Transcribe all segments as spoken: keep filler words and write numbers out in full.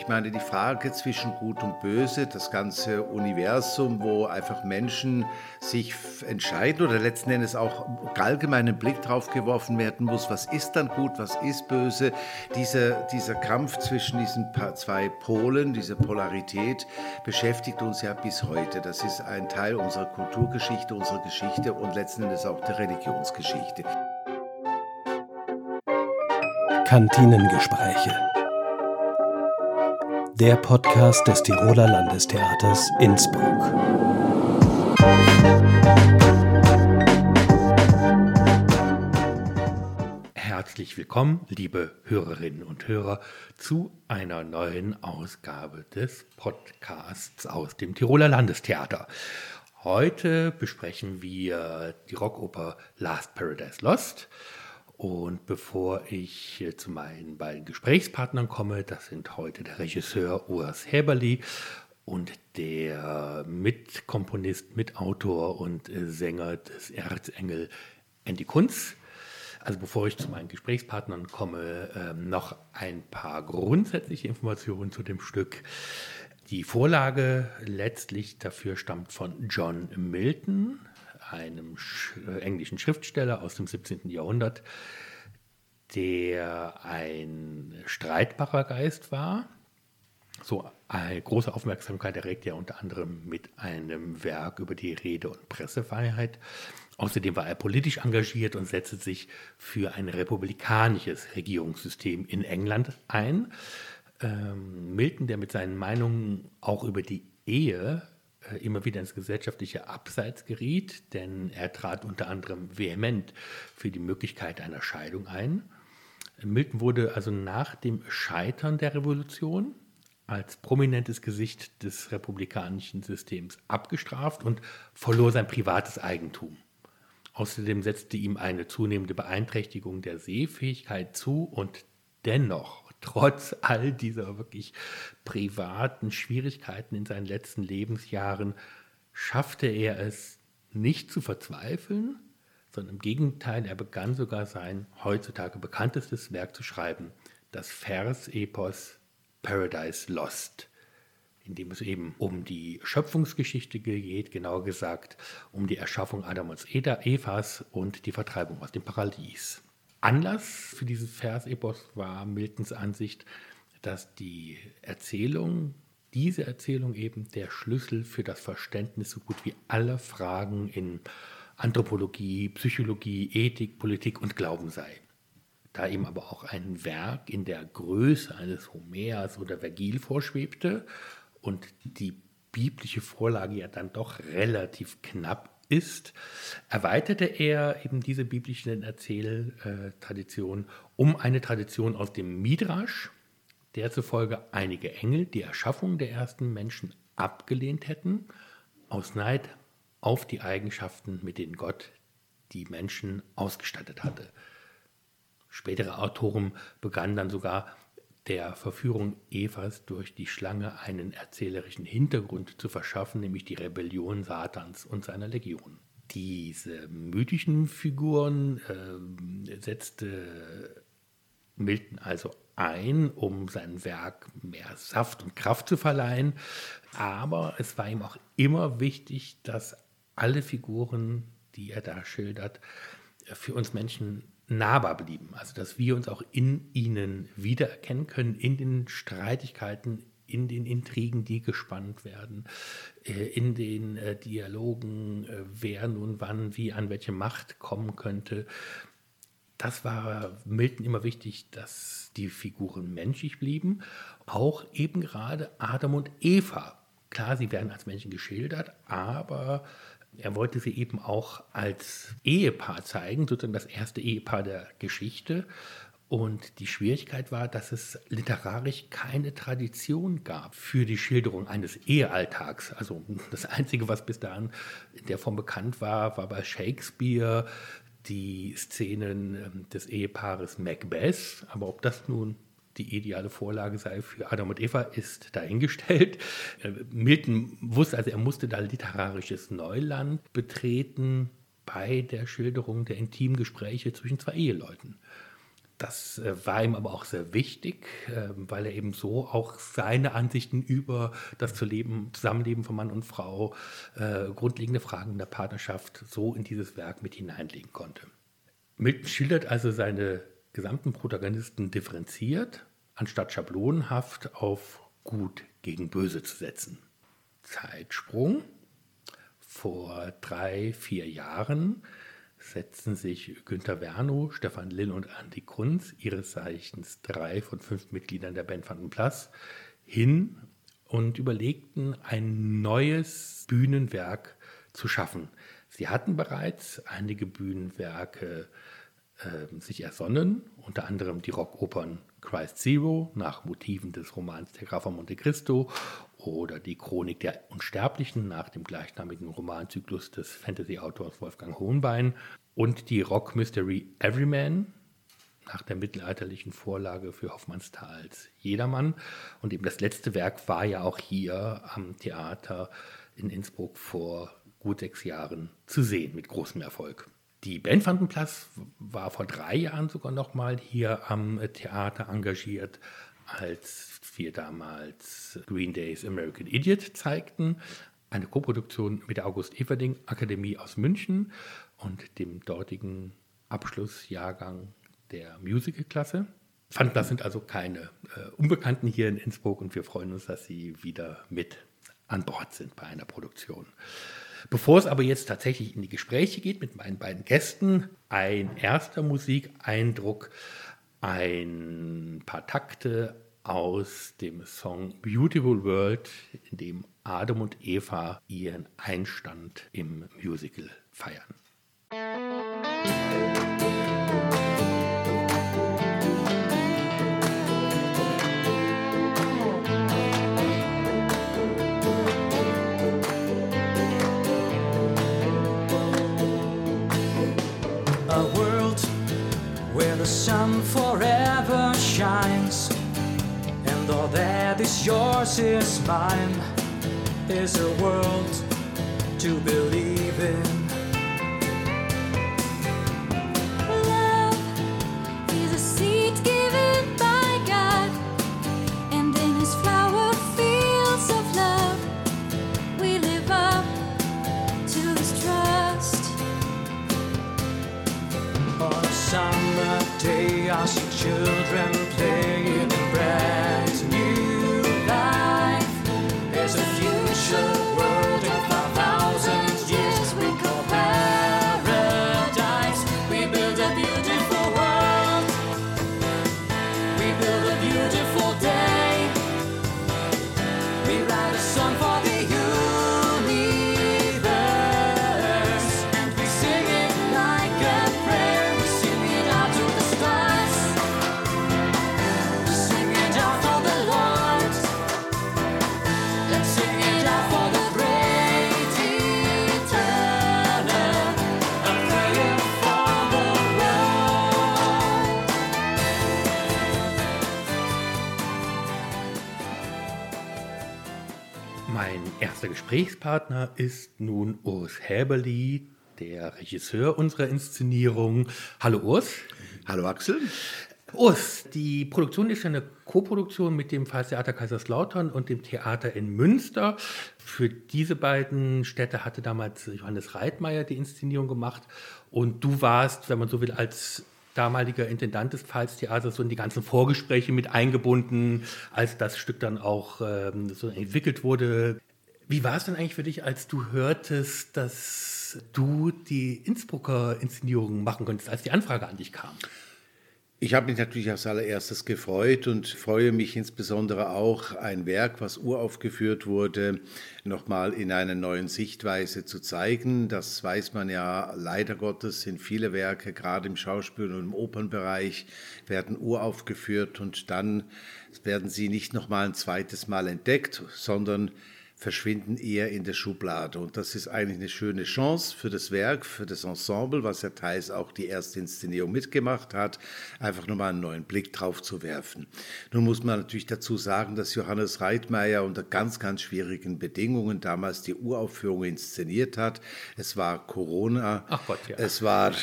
Ich meine, die Frage zwischen Gut und Böse, das ganze Universum, wo einfach Menschen sich f- entscheiden oder letzten Endes auch allgemein ein Blick drauf geworfen werden muss, was ist dann gut, was ist böse, dieser, dieser Kampf zwischen diesen pa- zwei Polen, diese Polarität beschäftigt uns ja bis heute. Das ist ein Teil unserer Kulturgeschichte, unserer Geschichte und letzten Endes auch der Religionsgeschichte. Kantinengespräche. Der Podcast des Tiroler Landestheaters Innsbruck. Herzlich willkommen, liebe Hörerinnen und Hörer, zu einer neuen Ausgabe des Podcasts aus dem Tiroler Landestheater. Heute besprechen wir die Rockoper Last Paradise Lost. Und bevor ich zu meinen beiden Gesprächspartnern komme, das sind heute der Regisseur Urs Häberli und der Mitkomponist, Mitautor und Sänger des Erzengel Andy Kunz. Also bevor ich zu meinen Gesprächspartnern komme, ähm, noch ein paar grundsätzliche Informationen zu dem Stück. Die Vorlage letztlich dafür stammt von John Milton, einem sch- äh, englischen Schriftsteller aus dem siebzehnten Jahrhundert, der ein streitbarer Geist war. So eine große Aufmerksamkeit erregt er unter anderem mit einem Werk über die Rede- und Pressefreiheit. Außerdem war er politisch engagiert und setzte sich für ein republikanisches Regierungssystem in England ein. Ähm, Milton, der mit seinen Meinungen auch über die Ehe äh, immer wieder ins gesellschaftliche Abseits geriet, denn er trat unter anderem vehement für die Möglichkeit einer Scheidung ein. Milton wurde also nach dem Scheitern der Revolution als prominentes Gesicht des republikanischen Systems abgestraft und verlor sein privates Eigentum. Außerdem setzte ihm eine zunehmende Beeinträchtigung der Sehfähigkeit zu und dennoch, trotz all dieser wirklich privaten Schwierigkeiten in seinen letzten Lebensjahren, schaffte er es nicht zu verzweifeln, sondern im Gegenteil, er begann sogar sein heutzutage bekanntestes Werk zu schreiben, das Versepos Paradise Lost, in dem es eben um die Schöpfungsgeschichte geht, genauer gesagt um die Erschaffung Adam und Evas und die Vertreibung aus dem Paradies. Anlass für dieses Versepos war Miltons Ansicht, dass die Erzählung, diese Erzählung eben der Schlüssel für das Verständnis so gut wie aller Fragen in Anthropologie, Psychologie, Ethik, Politik und Glauben sei. Da ihm aber auch ein Werk in der Größe eines Homers oder Vergil vorschwebte und die biblische Vorlage ja dann doch relativ knapp ist, erweiterte er eben diese biblische Erzähltradition um eine Tradition aus dem Midrasch, der zufolge einige Engel die Erschaffung der ersten Menschen abgelehnt hätten, aus Neid auf die Eigenschaften, mit denen Gott die Menschen ausgestattet hatte. Spätere Autoren begannen dann sogar der Verführung Evas durch die Schlange einen erzählerischen Hintergrund zu verschaffen, nämlich die Rebellion Satans und seiner Legion. Diese mythischen Figuren äh, setzte Milton also ein, um seinem Werk mehr Saft und Kraft zu verleihen, aber es war ihm auch immer wichtig, dass alle Figuren, die er da schildert, für uns Menschen nahbar blieben. Also dass wir uns auch in ihnen wiedererkennen können, in den Streitigkeiten, in den Intrigen, die gespannt werden, in den Dialogen, wer nun wann, wie, an welche Macht kommen könnte. Das war Milton immer wichtig, dass die Figuren menschlich blieben. Auch eben gerade Adam und Eva. Klar, sie werden als Menschen geschildert, aber er wollte sie eben auch als Ehepaar zeigen, sozusagen das erste Ehepaar der Geschichte. Und die Schwierigkeit war, dass es literarisch keine Tradition gab für die Schilderung eines Ehealltags. Also das Einzige, was bis dahin in der Form bekannt war, war bei Shakespeare die Szenen des Ehepaares Macbeth. Aber ob das nun die ideale Vorlage sei für Adam und Eva, ist dahingestellt. Milton wusste, also er musste da literarisches Neuland betreten bei der Schilderung der intimen Gespräche zwischen zwei Eheleuten. Das äh, war ihm aber auch sehr wichtig, äh, weil er eben so auch seine Ansichten über das Zuleben, Zusammenleben von Mann und Frau, äh, grundlegende Fragen der Partnerschaft so in dieses Werk mit hineinlegen konnte. Milton schildert also seine gesamten Protagonisten differenziert, anstatt schablonenhaft auf Gut gegen Böse zu setzen. Zeitsprung. Vor drei, vier Jahren setzen sich Günter Wernow, Stefan Lill und Andi Kunz, ihres Zeichens drei von fünf Mitgliedern der Band Van den Plas, hin und überlegten, ein neues Bühnenwerk zu schaffen. Sie hatten bereits einige Bühnenwerke äh, sich ersonnen, unter anderem die Rockopern Christ Zero nach Motiven des Romans Der Graf von Monte Cristo oder die Chronik der Unsterblichen nach dem gleichnamigen Romanzyklus des Fantasy-Autors Wolfgang Hohenbein und die Rock-Mystery Everyman nach der mittelalterlichen Vorlage für Hoffmannsthals Jedermann. Und eben das letzte Werk war ja auch hier am Theater in Innsbruck vor gut sechs Jahren zu sehen, mit großem Erfolg. Die Band Van den Plas war vor drei Jahren sogar noch mal hier am Theater engagiert, als wir damals Green Days American Idiot zeigten. Eine Koproduktion mit der August-Everding Akademie aus München und dem dortigen Abschlussjahrgang der Musicalklasse. Van den Plas sind also keine äh, Unbekannten hier in Innsbruck und wir freuen uns, dass sie wieder mit an Bord sind bei einer Produktion. Bevor es aber jetzt tatsächlich in die Gespräche geht mit meinen beiden Gästen, ein erster Musikeindruck, ein paar Takte aus dem Song Beautiful World, in dem Adam und Eva ihren Einstand im Musical feiern. A world where the sun forever shines, and all that is yours is mine, is a world to believe in. Love is a seed given by God, and in His flower fields of love, we live up to His trust. On a summer day, I see children playing in brand new life. There's a future world in five thousand years we call paradise. We build a beautiful world. We build a beautiful day. We write a song for the universe, and we sing it like a prayer. We sing it out to the stars. We sing it out for the Lord. Let's sing it out for the great eternal. A prayer for the world. Mein erster Gesprächspartner ist nun Urs Häberli, der Regisseur unserer Inszenierung. Hallo Urs. Hallo Axel. Urs, die Produktion ist ja eine Koproduktion mit dem Pfalztheater Kaiserslautern und dem Theater in Münster. Für diese beiden Städte hatte damals Johannes Reitmeier die Inszenierung gemacht. Und du warst, wenn man so will, als damaliger Intendant des Pfalztheaters so in die ganzen Vorgespräche mit eingebunden, als das Stück dann auch ähm, so entwickelt wurde. Wie war es denn eigentlich für dich, als du hörtest, dass du die Innsbrucker Inszenierung machen könntest, als die Anfrage an dich kam? Ich habe mich natürlich als allererstes gefreut und freue mich insbesondere auch, ein Werk, was uraufgeführt wurde, nochmal in einer neuen Sichtweise zu zeigen. Das weiß man ja, leider Gottes sind viele Werke, gerade im Schauspiel- und im Opernbereich, werden uraufgeführt und dann werden sie nicht nochmal ein zweites Mal entdeckt, sondern verschwinden eher in der Schublade. Und das ist eigentlich eine schöne Chance für das Werk, für das Ensemble, was ja teils auch die erste Inszenierung mitgemacht hat, einfach nochmal einen neuen Blick drauf zu werfen. Nun muss man natürlich dazu sagen, dass Johannes Reitmeier unter ganz, ganz schwierigen Bedingungen damals die Uraufführung inszeniert hat. Es war Corona. Ach Gott, ja. Es war,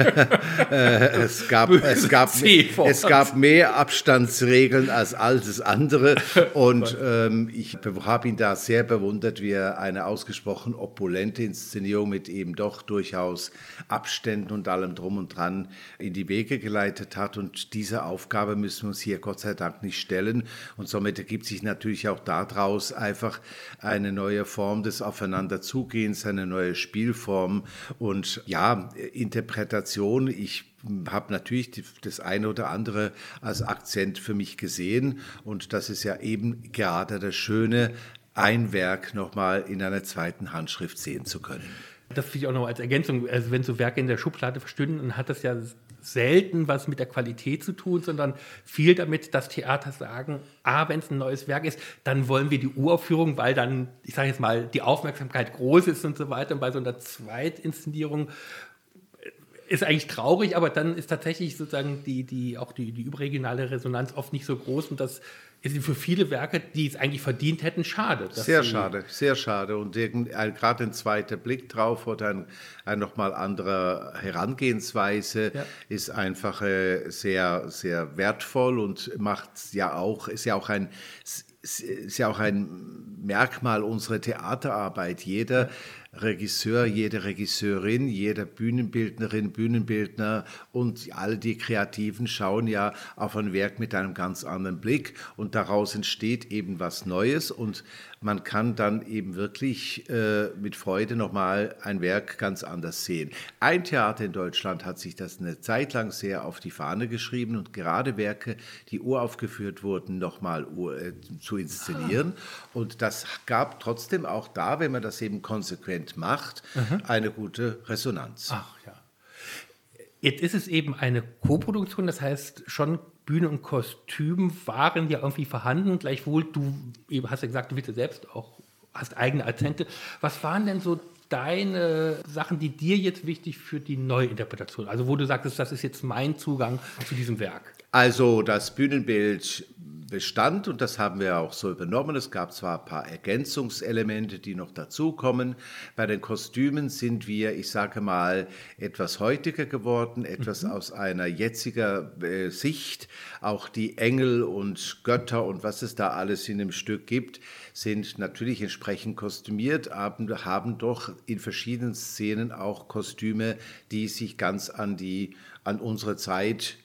äh, es gab, es gab, es gab mehr Abstandsregeln als alles andere. Und ähm, ich habe ihn da sehr bewundert, wie er eine ausgesprochen opulente Inszenierung mit eben doch durchaus Abständen und allem drum und dran in die Wege geleitet hat. Und diese Aufgabe müssen wir uns hier Gott sei Dank nicht stellen. Und somit ergibt sich natürlich auch daraus einfach eine neue Form des Aufeinanderzugehens, eine neue Spielform und ja, Interpretation. Ich habe natürlich die, das eine oder andere als Akzent für mich gesehen und das ist ja eben gerade das Schöne, ein Werk nochmal in einer zweiten Handschrift sehen zu können. Das finde ich auch noch als Ergänzung, also wenn so Werke in der Schublade verstünden, dann hat das ja selten was mit der Qualität zu tun, sondern viel damit, dass Theater sagen, ah, wenn es ein neues Werk ist, dann wollen wir die Uraufführung, weil dann, ich sage jetzt mal, die Aufmerksamkeit groß ist und so weiter. Und bei so einer Zweitinszenierung ist eigentlich traurig, aber dann ist tatsächlich sozusagen die, die, auch die, die überregionale Resonanz oft nicht so groß und das ist für viele Werke, die es eigentlich verdient hätten, schade. Sehr schade, sehr schade. Und gerade ein zweiter Blick drauf oder ein, ein nochmal andere Herangehensweise ja. ist einfach äh, sehr, sehr wertvoll und macht ja auch, ist ja auch ein ist ja auch ein Merkmal unserer Theaterarbeit. Jeder Regisseur, jede Regisseurin, jeder Bühnenbildnerin, Bühnenbildner und alle die Kreativen schauen ja auf ein Werk mit einem ganz anderen Blick und daraus entsteht eben was Neues und man kann dann eben wirklich äh, mit Freude nochmal ein Werk ganz anders sehen. Ein Theater in Deutschland hat sich das eine Zeit lang sehr auf die Fahne geschrieben und gerade Werke, die uraufgeführt wurden, nochmal äh, zu inszenieren. Und das gab trotzdem auch da, wenn man das eben konsequent macht, mhm. eine gute Resonanz. Ach ja. Jetzt ist es eben eine Koproduktion, das heißt schon Bühne und Kostüm waren ja irgendwie vorhanden, gleichwohl du eben hast ja gesagt, du willst ja selbst auch, hast eigene Akzente. Was waren denn so deine Sachen, die dir jetzt wichtig für die Neuinterpretation, also wo du sagtest, das ist jetzt mein Zugang zu diesem Werk? Also das Bühnenbild bestand und das haben wir auch so übernommen. Es gab zwar ein paar Ergänzungselemente, die noch dazukommen. Bei den Kostümen sind wir, ich sage mal, etwas heutiger geworden, etwas mhm. aus einer jetziger äh, Sicht. Auch die Engel und Götter und was es da alles in dem Stück gibt, sind natürlich entsprechend kostümiert, aber haben doch in verschiedenen Szenen auch Kostüme, die sich ganz an die, an unsere Zeit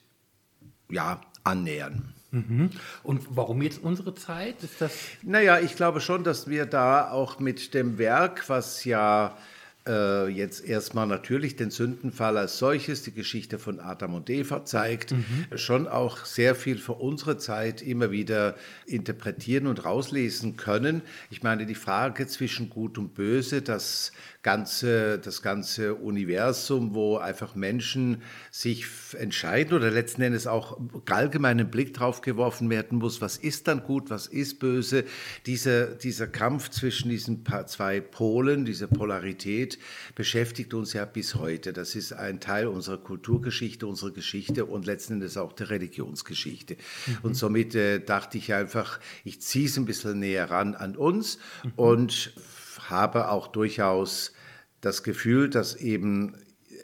ja, annähern. Mhm. Und warum jetzt unsere Zeit? Ist das? Naja, ich glaube schon, dass wir da auch mit dem Werk, was ja äh, jetzt erstmal natürlich den Sündenfall als solches, die Geschichte von Adam und Eva zeigt, mhm. schon auch sehr viel für unsere Zeit immer wieder interpretieren und rauslesen können. Ich meine, die Frage zwischen Gut und Böse, das ganze, das ganze Universum, wo einfach Menschen sich entscheiden oder letzten Endes auch allgemein einen Blick drauf geworfen werden muss, was ist dann gut, was ist böse. Dieser, dieser Kampf zwischen diesen zwei Polen, diese Polarität beschäftigt uns ja bis heute. Das ist ein Teil unserer Kulturgeschichte, unserer Geschichte und letzten Endes auch der Religionsgeschichte. Mhm. Und somit äh, dachte ich einfach, ich ziehe es ein bisschen näher ran an uns mhm. und habe auch durchaus das Gefühl, dass eben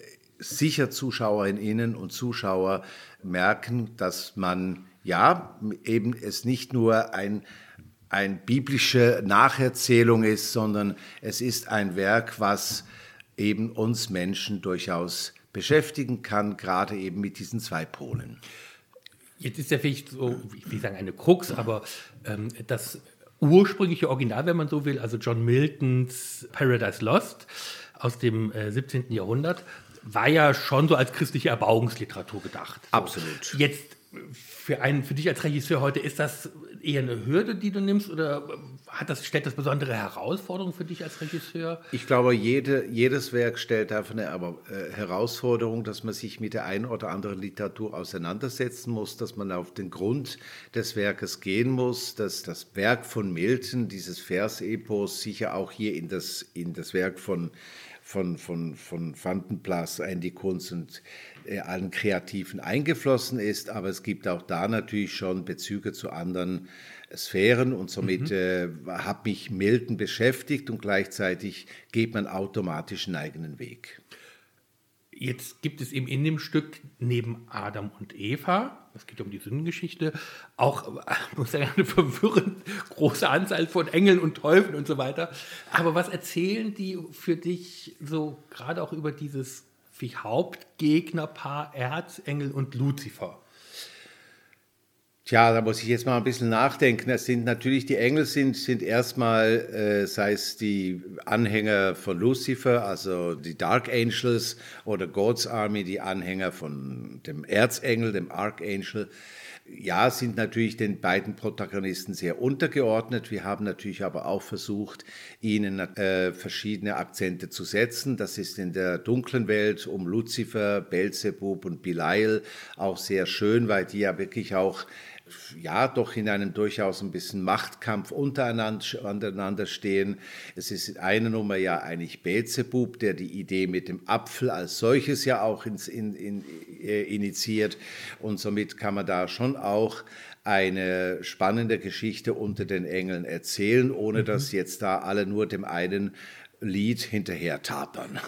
sicher Zuschauerinnen und Zuschauer merken, dass man ja eben es nicht nur ein, ein biblische Nacherzählung ist, sondern es ist ein Werk, was eben uns Menschen durchaus beschäftigen kann, gerade eben mit diesen zwei Polen. Jetzt ist ja vielleicht so, ich will sagen eine Krux, aber ähm, das ursprüngliche Original, wenn man so will, also John Miltons Paradise Lost aus dem äh, siebzehnten Jahrhundert, war ja schon so als christliche Erbauungsliteratur gedacht. So. Absolut. Jetzt für, einen, für dich als Regisseur heute ist das eher eine Hürde, die du nimmst, oder hat das, stellt das besondere Herausforderungen für dich als Regisseur? Ich glaube, jede, jedes Werk stellt einfach eine aber, äh, Herausforderung, dass man sich mit der einen oder anderen Literatur auseinandersetzen muss, dass man auf den Grund des Werkes gehen muss, dass das Werk von Milton, dieses Versepos, sicher auch hier in das, in das Werk von von, von, von Van den Plas in die Kunst und äh, allen Kreativen eingeflossen ist, aber es gibt auch da natürlich schon Bezüge zu anderen Sphären und somit mhm. äh, hat mich Milton beschäftigt und gleichzeitig geht man automatisch einen eigenen Weg. Jetzt gibt es eben in dem Stück neben Adam und Eva, es geht um die Sündengeschichte, auch, ich muss sagen, eine verwirrend große Anzahl von Engeln und Teufeln und so weiter. Aber was erzählen die für dich so gerade auch über dieses wie Hauptgegnerpaar Erzengel und Luzifer? Tja, da muss ich jetzt mal ein bisschen nachdenken. Es sind natürlich, die Engel sind, sind erstmal, äh, sei es die Anhänger von Lucifer, also die Dark Angels, oder God's Army, die Anhänger von dem Erzengel, dem Archangel. Ja, sind natürlich den beiden Protagonisten sehr untergeordnet. Wir haben natürlich aber auch versucht, ihnen äh, verschiedene Akzente zu setzen. Das ist in der dunklen Welt um Lucifer, Beelzebub und Belial auch sehr schön, weil die ja wirklich auch ja, doch in einem durchaus ein bisschen Machtkampf untereinander stehen. Es ist in einer Nummer ja eigentlich Beelzebub, der die Idee mit dem Apfel als solches ja auch ins, in, in, äh, initiiert. Und somit kann man da schon auch eine spannende Geschichte unter den Engeln erzählen, ohne mhm. dass jetzt da alle nur dem einen Lied hinterher tapern.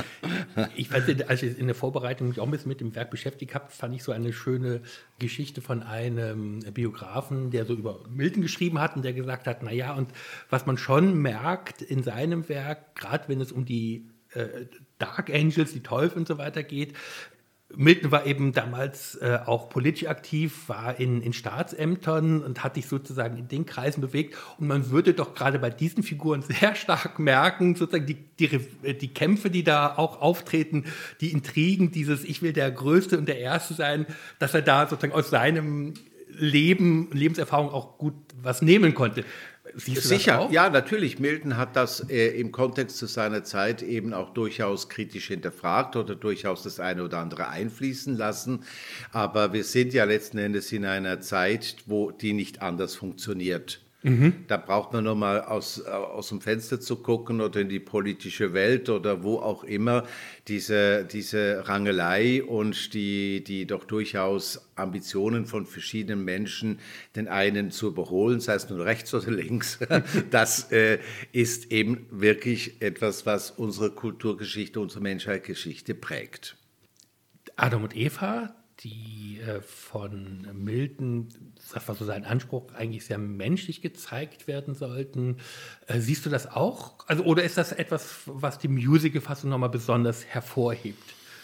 Ich fand, als ich in der Vorbereitung mich auch ein bisschen mit dem Werk beschäftigt habe, fand ich so eine schöne Geschichte von einem Biografen, der so über Milton geschrieben hat und der gesagt hat, naja, und was man schon merkt in seinem Werk, gerade wenn es um die äh, Dark Angels, die Teufel und so weiter geht, Milton war eben damals äh, auch politisch aktiv, war in, in Staatsämtern und hat sich sozusagen in den Kreisen bewegt. Und man würde doch gerade bei diesen Figuren sehr stark merken, sozusagen die, die, die Kämpfe, die da auch auftreten, die Intrigen, dieses Ich will der Größte und der Erste sein, dass er da sozusagen aus seinem Leben, Lebenserfahrung auch gut was nehmen konnte. Siehst du Sicher, das auch? Ja, natürlich. Milton hat das äh, im Kontext zu seiner Zeit eben auch durchaus kritisch hinterfragt oder durchaus das eine oder andere einfließen lassen. Aber wir sind ja letzten Endes in einer Zeit, wo die nicht anders funktioniert. Mhm. Da braucht man nur mal aus, aus dem Fenster zu gucken oder in die politische Welt oder wo auch immer. Diese, diese Rangelei und die, die doch durchaus Ambitionen von verschiedenen Menschen, den einen zu überholen, sei es nun rechts oder links, das äh, ist eben wirklich etwas, was unsere Kulturgeschichte, unsere Menschheitsgeschichte prägt. Adam und Eva, die äh, von Milton, das war so sein Anspruch, eigentlich sehr menschlich gezeigt werden sollten. Äh, siehst du das auch? Also, oder ist das etwas, was die Musical-Fassung nochmal besonders hervorhebt?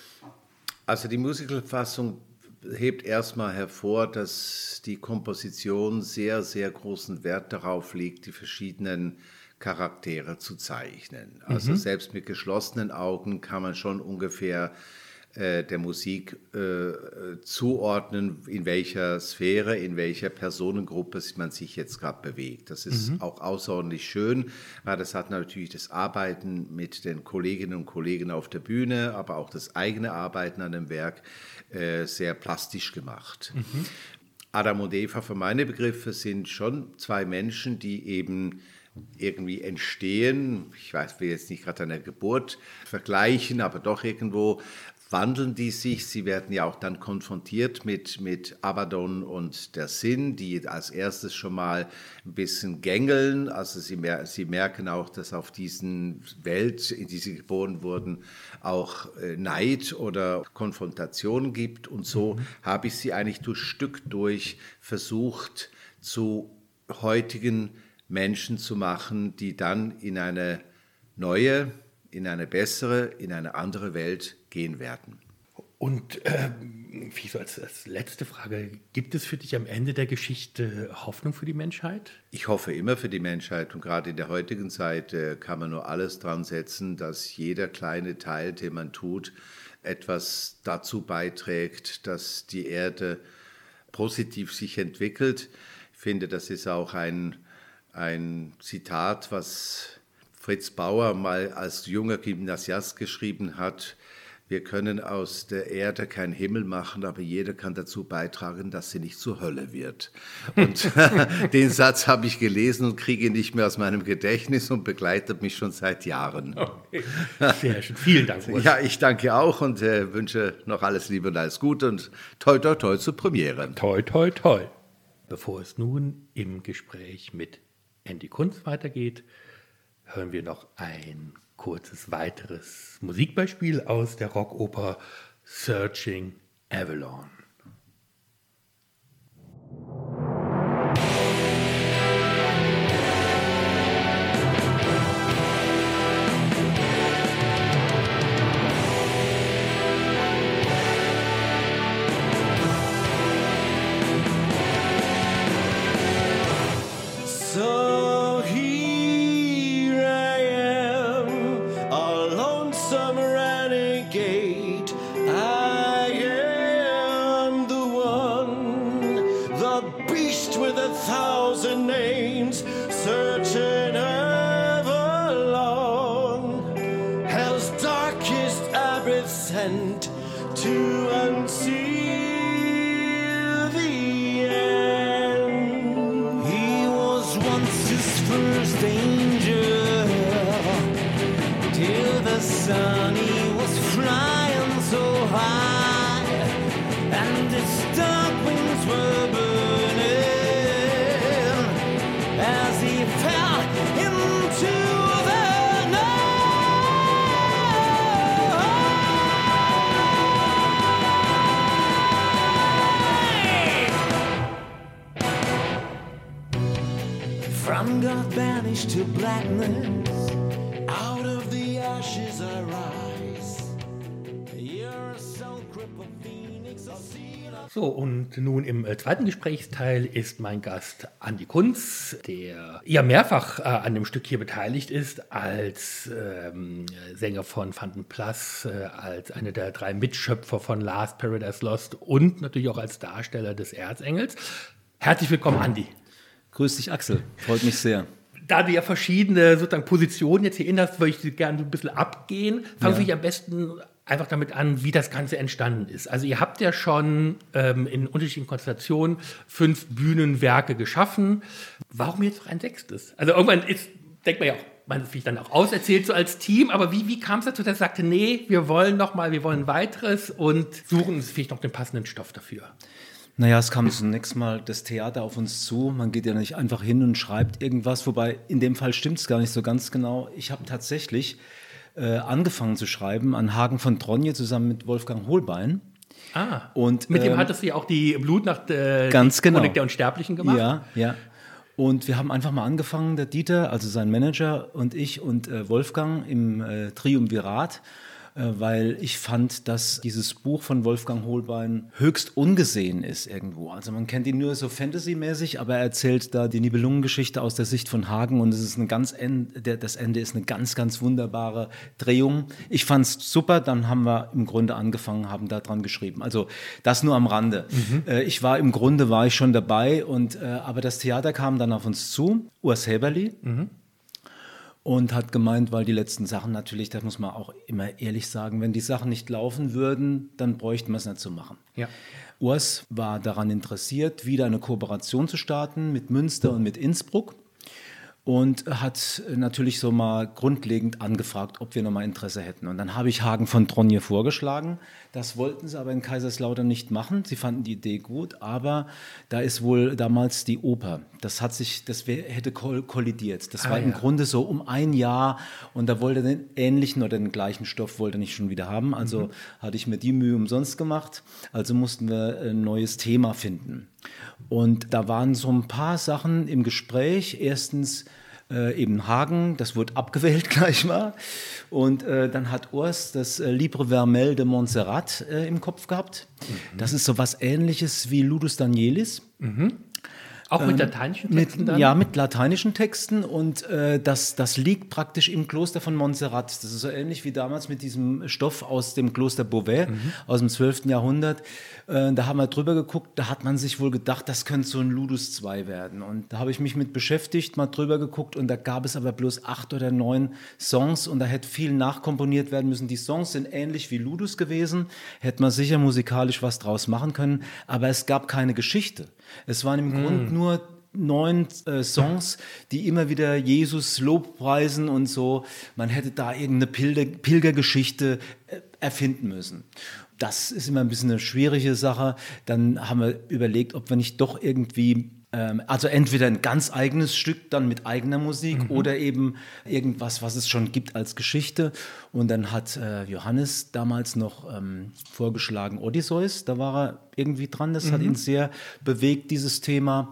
Also die Musical-Fassung hebt erstmal hervor, dass die Komposition sehr, sehr großen Wert darauf legt, die verschiedenen Charaktere zu zeichnen. Also mhm. selbst mit geschlossenen Augen kann man schon ungefähr der Musik äh, zuordnen, in welcher Sphäre, in welcher Personengruppe man sich jetzt gerade bewegt. Das ist mhm. auch außerordentlich schön, weil das hat natürlich das Arbeiten mit den Kolleginnen und Kollegen auf der Bühne, aber auch das eigene Arbeiten an dem Werk äh, sehr plastisch gemacht. Mhm. Adam und Eva, für meine Begriffe, sind schon zwei Menschen, die eben irgendwie entstehen. Ich weiß, will jetzt nicht gerade eine Geburt vergleichen, aber doch irgendwo wandeln die sich. Sie werden ja auch dann konfrontiert mit, mit Abaddon und der Sinn, die als erstes schon mal ein bisschen gängeln. Also sie, mer- sie merken auch, dass auf diesen Welt, in die sie geboren wurden, auch äh, Neid oder Konfrontation gibt. Und so mhm. habe ich sie eigentlich durch Stück durch versucht, zu heutigen Menschen zu machen, die dann in eine neue, in eine bessere, in eine andere Welt gehen werden. Und äh, wie so als, als letzte Frage, gibt es für dich am Ende der Geschichte Hoffnung für die Menschheit? Ich hoffe immer für die Menschheit und gerade in der heutigen Zeit äh, kann man nur alles dran setzen, dass jeder kleine Teil, den man tut, etwas dazu beiträgt, dass die Erde positiv sich entwickelt. Ich finde, das ist auch ein, ein Zitat, was Fritz Bauer mal als junger Gymnasiast geschrieben hat. Wir können aus der Erde keinen Himmel machen, aber jeder kann dazu beitragen, dass sie nicht zur Hölle wird. Und den Satz habe ich gelesen und kriege ihn nicht mehr aus meinem Gedächtnis und begleitet mich schon seit Jahren. Okay. Sehr schön. Vielen Dank, Urs. Ja, ich danke auch und äh, wünsche noch alles Liebe und alles Gute und toi, toi, toi zur Premiere. Toi, toi, toi. Bevor es nun im Gespräch mit Andy Kunz weitergeht, hören wir noch ein kurzes weiteres Musikbeispiel aus der Rockoper Searching Avalon. So here I am, a lonesome renegade. I am the one, the beast with a thousand names, searching ever long. Hell's darkest abyss sent to unseal the end. He was once his first angel, till the sun he was flying so high, and his dark wings were burning as he fell into the night. From God banished to blackness, out of the ashes I rise. You're a soul-crippled phoenix, a seal of So, und nun im äh, zweiten Gesprächsteil ist mein Gast Andy Kunz, der ja mehrfach äh, an dem Stück hier beteiligt ist, als ähm, Sänger von Phantom Plus, äh, als einer der drei Mitschöpfer von Last Paradise Lost und natürlich auch als Darsteller des Erzengels. Herzlich willkommen, Andy. Grüß dich, Axel. Freut mich sehr. Da du ja verschiedene sozusagen Positionen jetzt hier in hast, würde ich gerne ein bisschen abgehen. Fangen Ja. wir am besten einfach damit an, wie das Ganze entstanden ist. Also ihr habt ja schon ähm, in unterschiedlichen Konstellationen fünf Bühnenwerke geschaffen. Warum jetzt noch ein sechstes? Also irgendwann ist, denkt man ja auch, man ist vielleicht dann auch auserzählt so als Team, aber wie, wie kam es dazu, dass ihr sagte, nee, wir wollen noch mal, wir wollen ein weiteres und suchen uns vielleicht noch den passenden Stoff dafür? Naja, es kam zunächst mal das Theater auf uns zu. Man geht ja nicht einfach hin und schreibt irgendwas, wobei in dem Fall stimmt es gar nicht so ganz genau. Ich habe tatsächlich äh, angefangen zu schreiben an Hagen von Tronje zusammen mit Wolfgang Holbein. Ah, Und, mit dem ähm, hattest du ja auch die Blutnacht, äh, ganz die genau. Chronik der Unsterblichen gemacht. Ja, ja. Und wir haben einfach mal angefangen, der Dieter, also sein Manager und ich und äh, Wolfgang im äh, Triumvirat, äh, weil ich fand, dass dieses Buch von Wolfgang Holbein höchst ungesehen ist irgendwo. Also man kennt ihn nur so Fantasy-mäßig, aber er erzählt da die Nibelungengeschichte aus der Sicht von Hagen und es ist eine ganz end, der, das Ende ist eine ganz, ganz wunderbare Drehung. Ich fand es super, dann haben wir im Grunde angefangen, haben da dran geschrieben. Also das nur am Rande. Mhm. Äh, ich war im Grunde, war ich schon dabei, und, äh, aber das Theater kam dann auf uns zu, Urs Häberli, mhm. und hat gemeint, weil die letzten Sachen natürlich, das muss man auch immer ehrlich sagen, wenn die Sachen nicht laufen würden, dann bräuchten wir es nicht zu machen. Ja. Urs war daran interessiert, wieder eine Kooperation zu starten mit Münster und mit Innsbruck und hat natürlich so mal grundlegend angefragt, ob wir noch mal Interesse hätten. Und dann habe ich Hagen von Tronje vorgeschlagen. Das wollten sie aber in Kaiserslautern nicht machen. Sie fanden die Idee gut, aber da ist wohl damals die Oper. Das hat sich, das wär, hätte kollidiert. Das Ah, war im ja. Grunde so um ein Jahr und da wollte er den ähnlichen oder den gleichen Stoff wollte er nicht schon wieder haben. Also mhm. hatte ich mir die Mühe umsonst gemacht. Also mussten wir ein neues Thema finden. Und da waren so ein paar Sachen im Gespräch. Erstens äh, eben Hagen, das wurde abgewählt gleich mal. Und äh, dann hat Urs das äh, Libre Vermel de Montserrat äh, im Kopf gehabt. Mhm. Das ist so was Ähnliches wie Ludus Danielis. Mhm. Auch mit lateinischen Texten Mit, dann? ja, mit lateinischen Texten und äh, das, das liegt praktisch im Kloster von Montserrat. Das ist so ähnlich wie damals mit diesem Stoff aus dem Kloster Beauvais Mhm. aus dem zwölften Jahrhundert. Äh, da haben wir drüber geguckt, da hat man sich wohl gedacht, das könnte so ein Ludus zwei werden. Und da habe ich mich mit beschäftigt, mal drüber geguckt und da gab es aber bloß acht oder neun Songs und da hätte viel nachkomponiert werden müssen. Die Songs sind ähnlich wie Ludus gewesen, hätte man sicher musikalisch was draus machen können, aber es gab keine Geschichte. Es waren im Mm. Grund nur neun äh, Songs, die immer wieder Jesus Lobpreisen und so. Man hätte da irgendeine Pilger, Pilgergeschichte äh, erfinden müssen. Das ist immer ein bisschen eine schwierige Sache. Dann haben wir überlegt, ob wir nicht doch irgendwie, ähm, also entweder ein ganz eigenes Stück dann mit eigener Musik Mhm. oder eben irgendwas, was es schon gibt als Geschichte. Und dann hat äh, Johannes damals noch ähm, vorgeschlagen Odysseus. Da war er irgendwie dran. Das hat Mhm. ihn sehr bewegt, dieses Thema.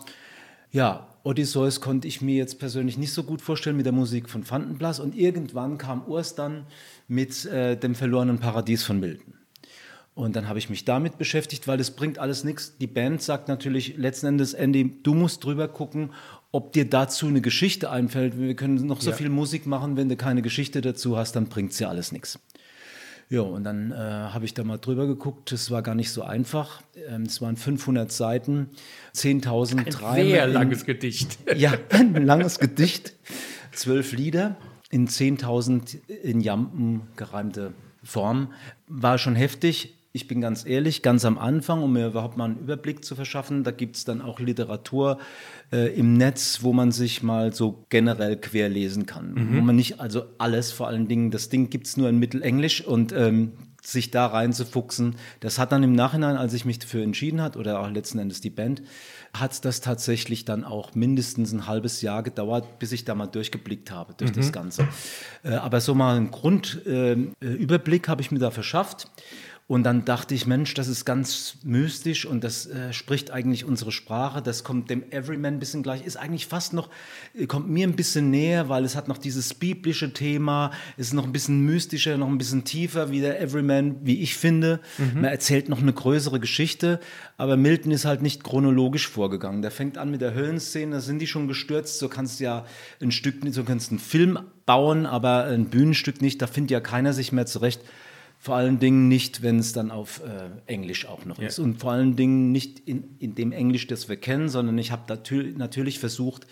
Ja, Odysseus konnte ich mir jetzt persönlich nicht so gut vorstellen mit der Musik von Vandenblas. Und irgendwann kam Urs dann mit äh, dem verlorenen Paradies von Milton. Und dann habe ich mich damit beschäftigt, weil das bringt alles nichts. Die Band sagt natürlich letzten Endes, Andy, du musst drüber gucken, ob dir dazu eine Geschichte einfällt. Wir können noch so Ja. viel Musik machen, wenn du keine Geschichte dazu hast, dann bringt es ja alles nichts. Ja, und dann äh, habe ich da mal drüber geguckt. Es war gar nicht so einfach. Ähm, es waren fünfhundert Seiten, zehntausend Reime. Sehr in- langes Gedicht. Ja, ein langes Gedicht, zwölf Lieder in zehntausend in Jampen gereimte Form. War schon heftig. Ich bin ganz ehrlich, ganz am Anfang, um mir überhaupt mal einen Überblick zu verschaffen, da gibt es dann auch Literatur äh, im Netz, wo man sich mal so generell querlesen kann. Mhm. Wo man nicht, also alles vor allen Dingen, das Ding gibt es nur in Mittelenglisch und ähm, sich da reinzufuchsen, das hat dann im Nachhinein, als ich mich dafür entschieden hat oder auch letzten Endes die Band, hat das tatsächlich dann auch mindestens ein halbes Jahr gedauert, bis ich da mal durchgeblickt habe durch Mhm. das Ganze. Äh, aber so mal einen Grundüberblick habe ich mir da verschafft. Und dann dachte ich, Mensch, das ist ganz mystisch und das äh, spricht eigentlich unsere Sprache. Das kommt dem Everyman ein bisschen gleich, ist eigentlich fast noch, äh, kommt mir ein bisschen näher, weil es hat noch dieses biblische Thema, ist noch ein bisschen mystischer, noch ein bisschen tiefer wie der Everyman, wie ich finde. Mhm. Man erzählt noch eine größere Geschichte, aber Milton ist halt nicht chronologisch vorgegangen. Der fängt an mit der Höllenszene, da sind die schon gestürzt, so kannst du ja ein Stück, so kannst du einen Film bauen, aber ein Bühnenstück nicht, da findet ja keiner sich mehr zurecht. Vor allen Dingen nicht, wenn es dann auf äh, Englisch auch noch Ja. ist. Und vor allen Dingen nicht in, in dem Englisch, das wir kennen, sondern ich habe natür- natürlich versucht,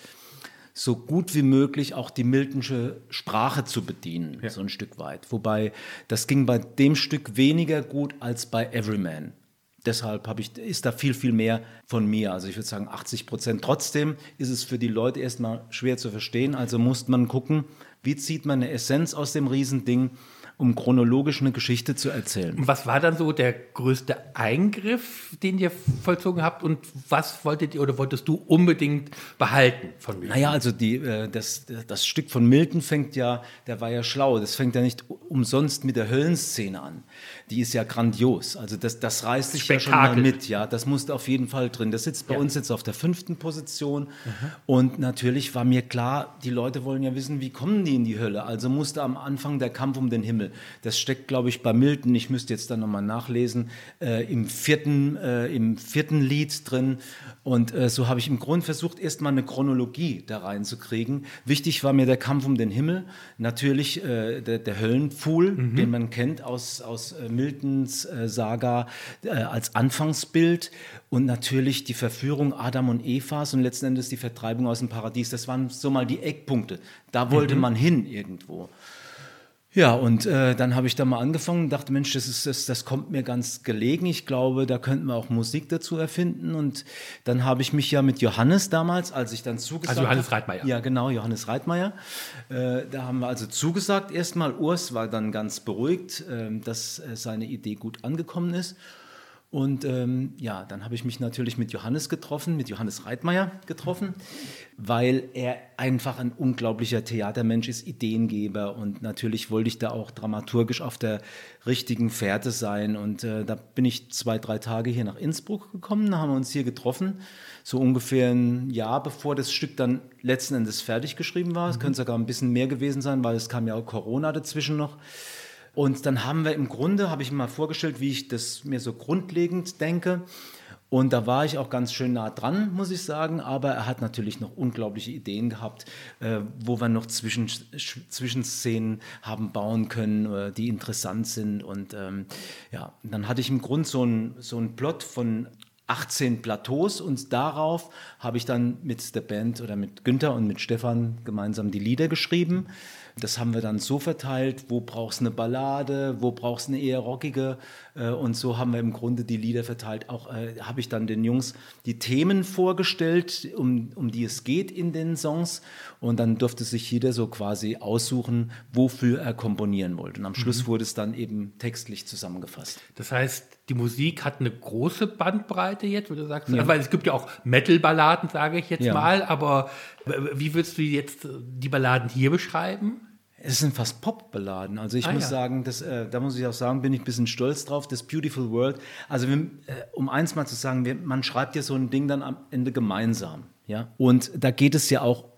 so gut wie möglich auch die Miltonsche Sprache zu bedienen, Ja. so ein Stück weit. Wobei das ging bei dem Stück weniger gut als bei Everyman. Deshalb habe ich, ist da viel, viel mehr von mir. Also ich würde sagen achtzig Prozent. Trotzdem ist es für die Leute erstmal schwer zu verstehen. Also muss man gucken, wie zieht man eine Essenz aus dem Riesending, um chronologisch eine Geschichte zu erzählen. Und was war dann so der größte Eingriff, den ihr vollzogen habt und was wolltet ihr oder wolltest du unbedingt behalten von Milton? Naja, also die, äh, das, das Stück von Milton fängt ja, der war ja schlau, das fängt ja nicht umsonst mit der Höllenszene an. Die ist ja grandios. Also das, das reißt sich ja schon mal Spektakel. mit, ja. Das musste auf jeden Fall drin. Das sitzt bei Ja. uns jetzt auf der fünften Position. Und natürlich war mir klar, die Leute wollen ja wissen, wie kommen die in die Hölle. Also musste am Anfang der Kampf um den Himmel. Das steckt, glaube ich, bei Milton, ich müsste jetzt dann nochmal nachlesen, äh, im, vierten, äh, im vierten Lied drin. Und äh, so habe ich im Grunde versucht, erstmal eine Chronologie da reinzukriegen. Wichtig war mir der Kampf um den Himmel. Natürlich äh, der, der Höllenpfuhl, Mhm. den man kennt aus, aus äh, Miltons äh, Saga äh, als Anfangsbild. Und natürlich die Verführung Adam und Evas und letzten Endes die Vertreibung aus dem Paradies. Das waren so mal die Eckpunkte. Da wollte Mhm. man hin irgendwo. Ja, und äh, dann habe ich da mal angefangen und dachte, Mensch, das, ist, das, das kommt mir ganz gelegen. Ich glaube, da könnten wir auch Musik dazu erfinden. Und dann habe ich mich ja mit Johannes damals, als ich dann zugesagt Also Johannes habe- Reitmeier. Ja, genau, Johannes Reitmeier. Äh, da haben wir also zugesagt. Erstmal Urs war dann ganz beruhigt, äh, dass äh, seine Idee gut angekommen ist. Und ähm, ja, dann habe ich mich natürlich mit Johannes getroffen, mit Johannes Reitmeier getroffen, weil er einfach ein unglaublicher Theatermensch ist, Ideengeber. Und natürlich wollte ich da auch dramaturgisch auf der richtigen Fährte sein. Und äh, da bin ich zwei, drei Tage hier nach Innsbruck gekommen, da haben wir uns hier getroffen, so ungefähr ein Jahr bevor das Stück dann letzten Endes fertig geschrieben war. Es könnte sogar ein bisschen mehr gewesen sein, weil es kam ja auch Corona dazwischen noch. Und dann haben wir im Grunde, habe ich mir mal vorgestellt, wie ich das mir so grundlegend denke. Und da war ich auch ganz schön nah dran, muss ich sagen. Aber er hat natürlich noch unglaubliche Ideen gehabt, äh, wo wir noch Zwischen, Zwischenszenen haben bauen können, äh, die interessant sind. Und ähm, ja, dann hatte ich im Grunde so einen so einen Plot von achtzehn Plateaus und darauf habe ich dann mit der Band oder mit Günther und mit Stefan gemeinsam die Lieder geschrieben. Das haben wir dann so verteilt, wo brauchst du eine Ballade, wo brauchst du eine eher rockige äh, und so haben wir im Grunde die Lieder verteilt. Auch äh, habe ich dann den Jungs die Themen vorgestellt, um, um die es geht in den Songs und dann durfte sich jeder so quasi aussuchen, wofür er komponieren wollte. Und am Schluss mhm. wurde es dann eben textlich zusammengefasst. Das heißt, die Musik hat eine große Bandbreite jetzt, wie du sagst, ja. Weil es gibt ja auch Metal-Balladen, sage ich jetzt ja. mal, aber wie würdest du jetzt die Balladen hier beschreiben? Es sind fast Pop-Balladen. Also ich ah, muss ja. sagen, das, äh, da muss ich auch sagen, bin ich ein bisschen stolz drauf, das Beautiful World. Also wir, äh, um eins mal zu sagen, wir, man schreibt ja so ein Ding dann am Ende gemeinsam. Ja? Und da geht es ja auch,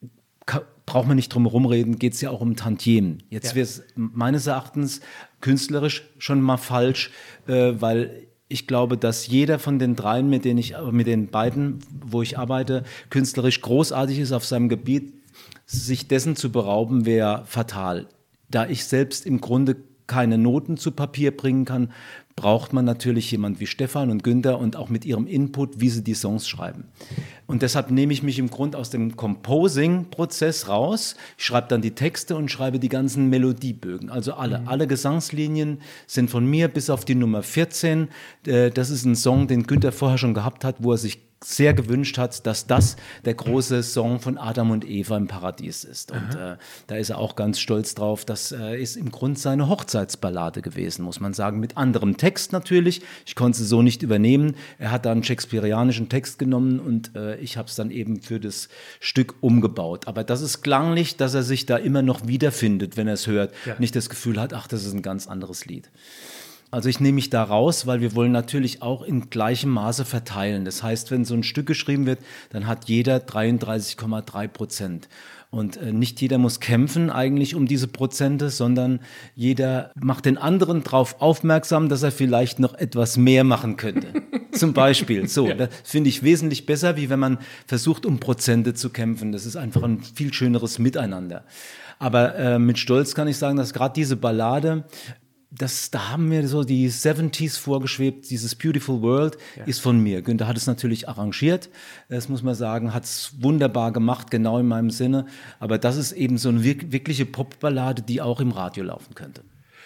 ka- braucht man nicht drum herum reden, geht es ja auch um Tantiemen. Jetzt ja. wäre es meines Erachtens künstlerisch schon mal falsch, äh, weil ich glaube, dass jeder von den dreien, mit denen ich, mit den beiden, wo ich arbeite, künstlerisch großartig ist auf seinem Gebiet. Sich dessen zu berauben, wäre fatal. Da ich selbst im Grunde keine Noten zu Papier bringen kann, braucht man natürlich jemand wie Stefan und Günther und auch mit ihrem Input, wie sie die Songs schreiben. Und deshalb nehme ich mich im Grunde aus dem Composing-Prozess raus. Ich schreibe dann die Texte und schreibe die ganzen Melodiebögen. Also alle, mhm. alle Gesangslinien sind von mir bis auf die Nummer vierzehn. Das ist ein Song, den Günther vorher schon gehabt hat, wo er sich sehr gewünscht hat, dass das der große Song von Adam und Eva im Paradies ist. Und äh, da ist er auch ganz stolz drauf. Das äh, ist im Grunde seine Hochzeitsballade gewesen, muss man sagen. Mit anderem Text natürlich. Ich konnte sie so nicht übernehmen. Er hat da einen shakespearianischen Text genommen und äh, ich habe es dann eben für das Stück umgebaut. Aber das ist klanglich, dass er sich da immer noch wiederfindet, wenn er es hört. Ja. Nicht das Gefühl hat, ach, das ist ein ganz anderes Lied. Also ich nehme mich da raus, weil wir wollen natürlich auch in gleichem Maße verteilen. Das heißt, wenn so ein Stück geschrieben wird, dann hat jeder dreiunddreißig Komma drei Prozent. Und äh, nicht jeder muss kämpfen eigentlich um diese Prozente, sondern jeder macht den anderen darauf aufmerksam, dass er vielleicht noch etwas mehr machen könnte. Zum Beispiel. So, ja. Das finde ich wesentlich besser, wie wenn man versucht, um Prozente zu kämpfen. Das ist einfach ein viel schöneres Miteinander. Aber äh, mit Stolz kann ich sagen, dass gerade diese Ballade, Das, da haben mir so die siebziger vorgeschwebt, dieses Beautiful World ja. ist von mir. Günther hat es natürlich arrangiert, das muss man sagen, hat es wunderbar gemacht, genau in meinem Sinne. Aber das ist eben so eine wirkliche Popballade, die auch im Radio laufen könnte.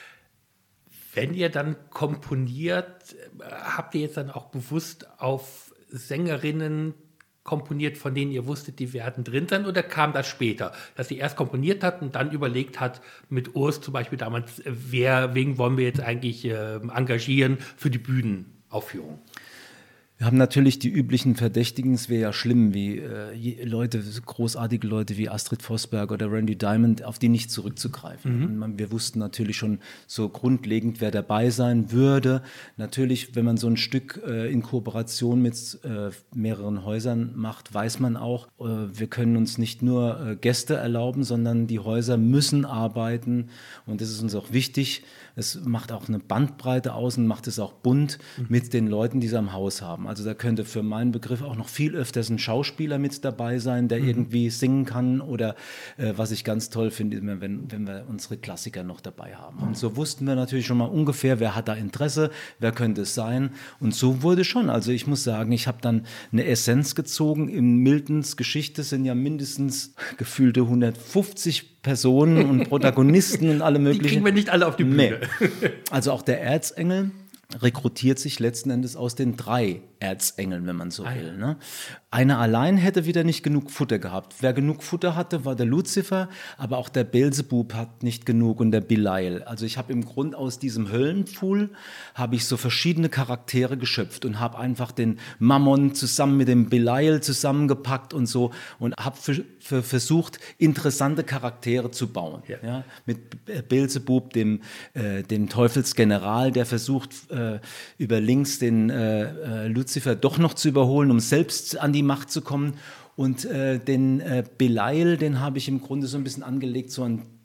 Wenn ihr dann komponiert, habt ihr jetzt dann auch bewusst auf Sängerinnen komponiert, von denen ihr wusstet, die werden drin sein, oder kam das später, dass ihr erst komponiert habt und dann überlegt habt, mit Urs zum Beispiel damals, wer, wen wollen wir jetzt eigentlich äh, engagieren für die Bühnenaufführung? Wir haben natürlich die üblichen Verdächtigen, es wäre ja schlimm, wie äh, Leute, großartige Leute wie Astrid Vosberg oder Randy Diamond, auf die nicht zurückzugreifen. Mhm. Man, wir wussten natürlich schon so grundlegend, wer dabei sein würde. Natürlich, wenn man so ein Stück äh, in Kooperation mit äh, mehreren Häusern macht, weiß man auch, äh, wir können uns nicht nur äh, Gäste erlauben, sondern die Häuser müssen arbeiten und das ist uns auch wichtig. Es macht auch eine Bandbreite aus und macht es auch bunt mhm. mit den Leuten, die sie am Haus haben. Also da könnte für meinen Begriff auch noch viel öfters ein Schauspieler mit dabei sein, der mhm. irgendwie singen kann oder äh, was ich ganz toll finde, wenn, wenn wir unsere Klassiker noch dabei haben. Und so wussten wir natürlich schon mal ungefähr, wer hat da Interesse, wer könnte es sein. Und so wurde schon. Also ich muss sagen, ich habe dann eine Essenz gezogen. In Miltons Geschichte sind ja mindestens gefühlte hundertfünfzig Personen und Protagonisten und alle möglichen. Die kriegen wir nicht alle auf die Bühne. Nee. Also auch der Erzengel rekrutiert sich letzten Endes aus den drei Erzengeln, wenn man so will. Ah, ja. Ne? Einer allein hätte wieder nicht genug Futter gehabt. Wer genug Futter hatte, war der Luzifer, aber auch der Beelzebub hat nicht genug und der Belial. Also ich habe im Grund aus diesem Höllenpfuhl habe ich so verschiedene Charaktere geschöpft und habe einfach den Mammon zusammen mit dem Belial zusammengepackt und so und habe für, für versucht, interessante Charaktere zu bauen. Ja. Ja? Mit Beelzebub, dem, äh, dem Teufelsgeneral, der versucht, äh, über links den äh, Luzifer doch noch zu überholen, um selbst an die Macht zu kommen. Und äh, den äh, Belial, den habe ich im Grunde so ein bisschen angelegt, so ein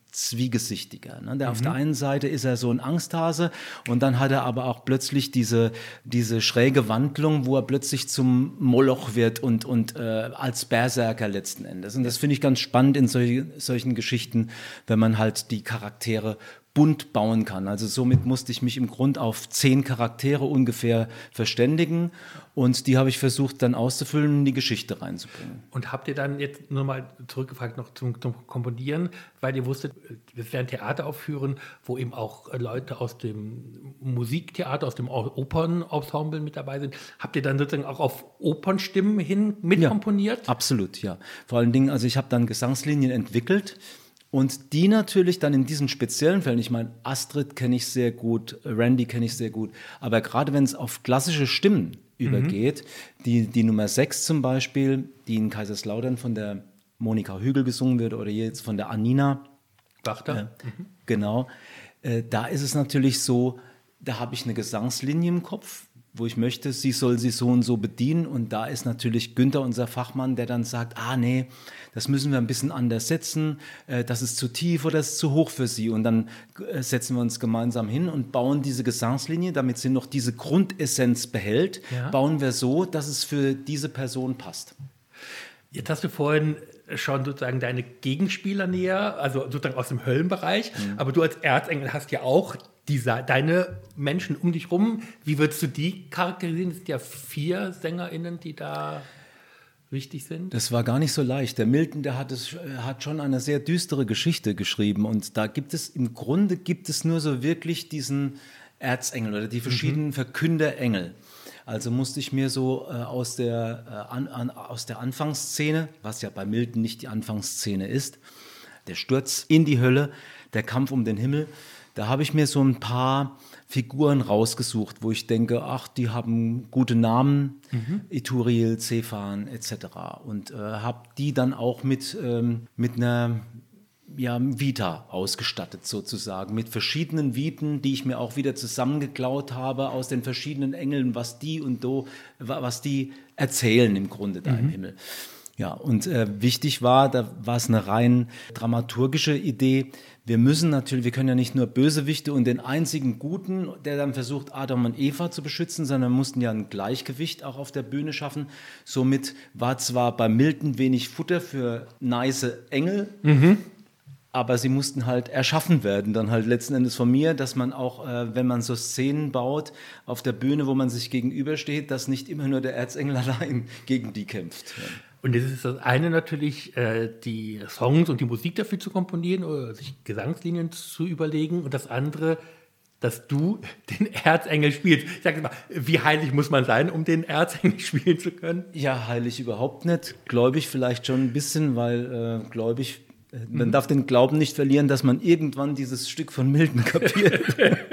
zwiegesichtiger. Ne? Der, auf der einen Seite ist er so ein Angsthase und dann hat er aber auch plötzlich diese, diese schräge Wandlung, wo er plötzlich zum Moloch wird und, und äh, als Berserker letzten Endes. Und das finde ich ganz spannend in solch, solchen Geschichten, wenn man halt die Charaktere bunt bauen kann. Also somit musste ich mich im Grund auf zehn Charaktere ungefähr verständigen und die habe ich versucht dann auszufüllen und in die Geschichte reinzubringen. Und habt ihr dann jetzt nur mal zurückgefragt noch zum, zum Komponieren, weil ihr wusstet, wir werden Theater aufführen, wo eben auch Leute aus dem Musiktheater, aus dem Opernensemble mit dabei sind. Habt ihr dann sozusagen auch auf Opernstimmen hin mitkomponiert? Ja, absolut, ja. Vor allen Dingen, also ich habe dann Gesangslinien entwickelt und die natürlich dann in diesen speziellen Fällen, ich meine, Astrid kenne ich sehr gut, Randy kenne ich sehr gut, aber gerade wenn es auf klassische Stimmen übergeht, die, die Nummer sechs zum Beispiel, die in Kaiserslautern von der Monika Hügel gesungen wird oder jetzt von der Anina Wachter. Äh, mhm. Genau, äh, da ist es natürlich so, da habe ich eine Gesangslinie im Kopf, wo ich möchte, sie soll sie so und so bedienen. Und da ist natürlich Günther, unser Fachmann, der dann sagt, ah nee, das müssen wir ein bisschen anders setzen, äh, das ist zu tief oder das ist zu hoch für sie. Und dann äh, setzen wir uns gemeinsam hin und bauen diese Gesangslinie, damit sie noch diese Grundessenz behält, Ja. bauen wir so, dass es für diese Person passt. Jetzt hast du vorhin schon sozusagen deine Gegenspieler näher, also sozusagen aus dem Höllenbereich, aber du als Erzengel hast ja auch diese, deine Menschen um dich rum. Wie würdest du die charakterisieren? Es sind ja vier SängerInnen, die da wichtig sind. Das war gar nicht so leicht. Der Milton, der hat, es, hat schon eine sehr düstere Geschichte geschrieben und da gibt es, im Grunde gibt es nur so wirklich diesen Erzengel oder die verschiedenen mhm. Verkünderengel. Also musste ich mir so äh, aus, der, äh, an, an, aus der Anfangsszene, was ja bei Milton nicht die Anfangsszene ist, der Sturz in die Hölle, der Kampf um den Himmel, da habe ich mir so ein paar Figuren rausgesucht, wo ich denke, ach, die haben gute Namen, mhm. Ithuriel, Zephan et cetera. Und äh, habe die dann auch mit, ähm, mit einer ja, Vita ausgestattet sozusagen, mit verschiedenen Viten, die ich mir auch wieder zusammengeklaut habe aus den verschiedenen Engeln, was die und do, was die erzählen im Grunde da mhm. im Himmel. Ja, und äh, wichtig war, da war es eine rein dramaturgische Idee. Wir müssen natürlich, wir können ja nicht nur Bösewichte und den einzigen Guten, der dann versucht, Adam und Eva zu beschützen, sondern wir mussten ja ein Gleichgewicht auch auf der Bühne schaffen. Somit war zwar bei Milton wenig Futter für nice Engel, mhm. aber sie mussten halt erschaffen werden, dann halt letzten Endes von mir, dass man auch, äh, wenn man so Szenen baut auf der Bühne, wo man sich gegenübersteht, dass nicht immer nur der Erzengel allein gegen die kämpft. Ja. Und jetzt ist das eine natürlich, äh, die Songs und die Musik dafür zu komponieren oder sich Gesangslinien zu überlegen und das andere, dass du den Erzengel spielst. Ich sage mal, wie heilig muss man sein, um den Erzengel spielen zu können? Ja, heilig überhaupt nicht. Gläubig vielleicht schon ein bisschen, weil äh, gläubig, äh, man mhm. darf den Glauben nicht verlieren, dass man irgendwann dieses Stück von Milton kapiert.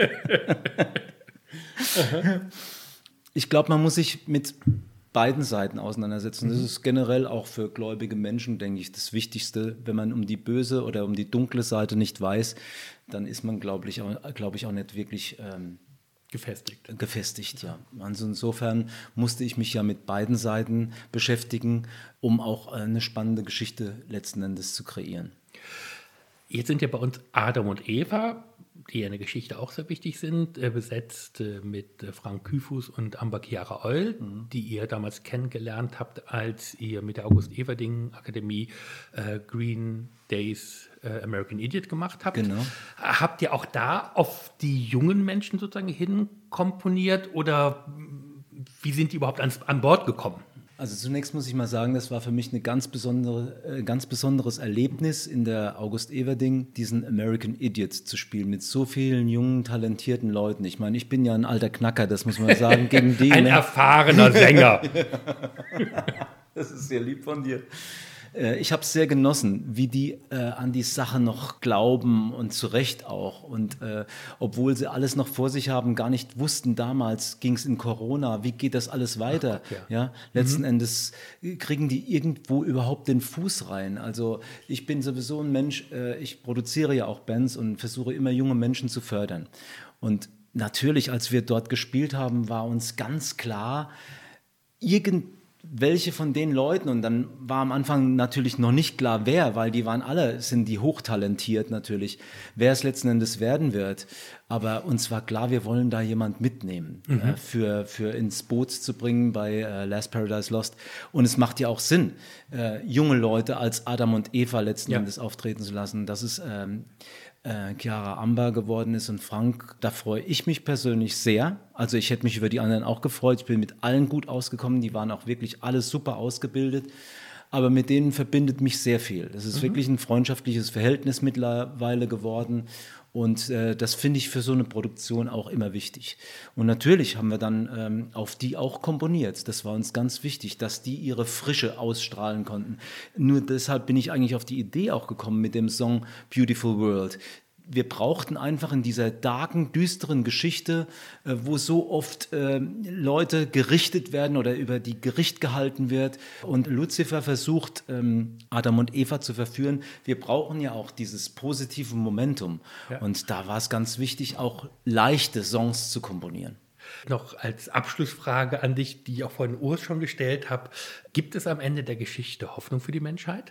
Ich glaube, man muss sich mit beiden Seiten auseinandersetzen. Das ist generell auch für gläubige Menschen, denke ich, das Wichtigste. Wenn man um die böse oder um die dunkle Seite nicht weiß, dann ist man, glaube ich, auch, glaub ich, auch nicht wirklich ähm, gefestigt. Gefestigt, ja. Also insofern musste ich mich ja mit beiden Seiten beschäftigen, um auch eine spannende Geschichte letzten Endes zu kreieren. Jetzt sind ja bei uns Adam und Eva, die ja in der Geschichte auch sehr wichtig sind, äh, besetzt äh, mit äh, Frank Küfus und Amber Chiara Eul, mhm. die ihr damals kennengelernt habt, als ihr mit der August-Everding-Akademie äh, Green Days äh, American Idiot gemacht habt. Genau. Habt ihr auch da auf die jungen Menschen sozusagen hinkomponiert oder wie sind die überhaupt ans, an Bord gekommen? Also zunächst muss ich mal sagen, das war für mich ein ganz, besondere, äh, ganz besonderes Erlebnis in der August Everding, diesen American Idiot zu spielen mit so vielen jungen, talentierten Leuten. Ich meine, ich bin ja ein alter Knacker, das muss man sagen, gegen die. Ein erfahrener Sänger. Das ist sehr lieb von dir. Ich habe es sehr genossen, wie die äh, an die Sache noch glauben und zu Recht auch. Und äh, obwohl sie alles noch vor sich haben, gar nicht wussten, damals ging es in Corona, wie geht das alles weiter? Ach Gott, ja. Ja, letzten mhm. Endes kriegen die irgendwo überhaupt den Fuß rein. Also ich bin sowieso ein Mensch, äh, ich produziere ja auch Bands und versuche immer junge Menschen zu fördern. Und natürlich, als wir dort gespielt haben, war uns ganz klar, irgend welche von den Leuten, und dann war am Anfang natürlich noch nicht klar, wer, weil die waren alle, sind die hochtalentiert natürlich, wer es letzten Endes werden wird. Aber uns war klar, wir wollen da jemand mitnehmen, mhm. äh, für, für ins Boot zu bringen bei äh, Last Paradise Lost. Und es macht ja auch Sinn, äh, junge Leute als Adam und Eva letzten ja. Endes auftreten zu lassen. Das ist ähm, äh, Chiara Amber geworden ist und Frank, da freue ich mich persönlich sehr. Also ich hätte mich über die anderen auch gefreut. Ich bin mit allen gut ausgekommen. Die waren auch wirklich alle super ausgebildet. Aber mit denen verbindet mich sehr viel. Das ist mhm. wirklich ein freundschaftliches Verhältnis mittlerweile geworden. Und äh, das finde ich für so eine Produktion auch immer wichtig. Und natürlich haben wir dann ähm, auf die auch komponiert. Das war uns ganz wichtig, dass die ihre Frische ausstrahlen konnten. Nur deshalb bin ich eigentlich auf die Idee auch gekommen mit dem Song Beautiful World. Wir brauchten einfach in dieser darken, düsteren Geschichte, äh, wo so oft äh, Leute gerichtet werden oder über die Gericht gehalten wird und Luzifer versucht, ähm, Adam und Eva zu verführen. Wir brauchen ja auch dieses positive Momentum. Ja. Und da war es ganz wichtig, auch leichte Songs zu komponieren. Noch als Abschlussfrage an dich, die ich auch vorhin Urs schon gestellt habe. Gibt es am Ende der Geschichte Hoffnung für die Menschheit?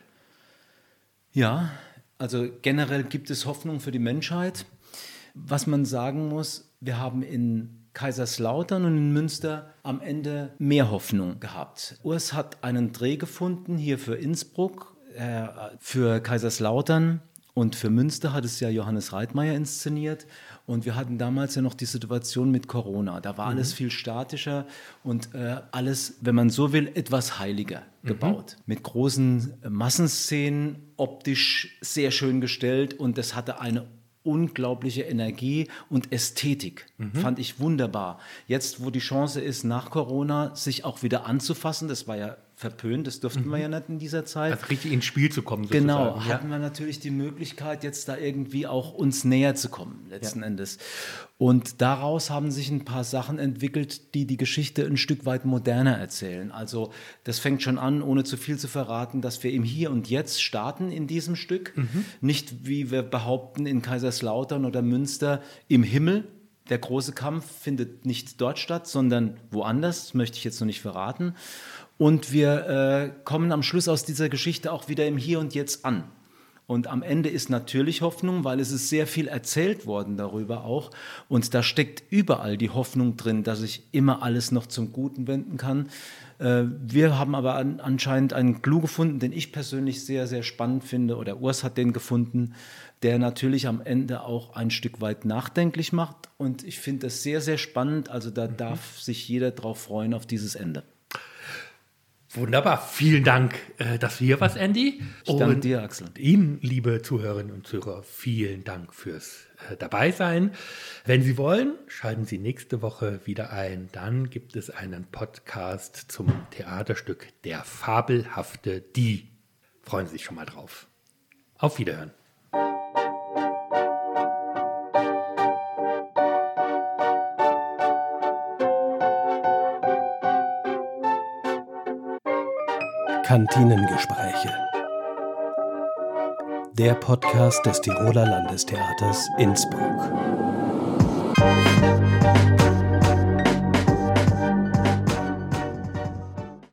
Ja, also generell gibt es Hoffnung für die Menschheit. Was man sagen muss, wir haben in Kaiserslautern und in Münster am Ende mehr Hoffnung gehabt. Urs hat einen Dreh gefunden hier für Innsbruck, äh, für Kaiserslautern und für Münster hat es ja Johannes Reitmeier inszeniert. Und wir hatten damals ja noch die Situation mit Corona. Da war mhm. alles viel statischer und äh, alles, wenn man so will, etwas heiliger mhm. gebaut. Mit großen Massenszenen, optisch sehr schön gestellt und das hatte eine unglaubliche Energie und Ästhetik. Mhm. Fand ich wunderbar. Jetzt, wo die Chance ist, nach Corona sich auch wieder anzufassen, das war ja verpönt, das durften mhm. wir ja nicht in dieser Zeit. Also richtig ins Spiel zu kommen sozusagen. Genau, ja. hatten wir natürlich die Möglichkeit, jetzt da irgendwie auch uns näher zu kommen, letzten ja. Endes. Und daraus haben sich ein paar Sachen entwickelt, die die Geschichte ein Stück weit moderner erzählen. Also das fängt schon an, ohne zu viel zu verraten, dass wir im Hier und Jetzt starten in diesem Stück. Mhm. Nicht, wie wir behaupten, in Kaiserslautern oder Münster im Himmel. Der große Kampf findet nicht dort statt, sondern woanders. Das möchte ich jetzt noch nicht verraten. Und wir äh, kommen am Schluss aus dieser Geschichte auch wieder im Hier und Jetzt an. Und am Ende ist natürlich Hoffnung, weil es ist sehr viel erzählt worden darüber auch. Und da steckt überall die Hoffnung drin, dass sich immer alles noch zum Guten wenden kann. Äh, wir haben aber an, anscheinend einen Clou gefunden, den ich persönlich sehr, sehr spannend finde. Oder Urs hat den gefunden, der natürlich am Ende auch ein Stück weit nachdenklich macht. Und ich finde das sehr, sehr spannend. Also da mhm. darf sich jeder drauf freuen auf dieses Ende. Wunderbar, vielen Dank, dass du hier warst, Andy. Ich danke dir, Axel. Ihnen, liebe Zuhörerinnen und Zuhörer, vielen Dank fürs Dabeisein. Wenn Sie wollen, schalten Sie nächste Woche wieder ein. Dann gibt es einen Podcast zum Theaterstück Der fabelhafte Die. Freuen Sie sich schon mal drauf. Auf Wiederhören. Kantinengespräche. Der Podcast des Tiroler Landestheaters Innsbruck.